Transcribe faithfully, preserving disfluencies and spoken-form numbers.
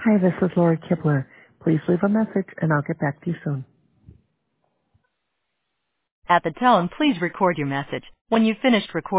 Hi, this is Laura Kibler. Please leave a message and I'll get back to you soon. At the tone, please record your message. When you've finished recording,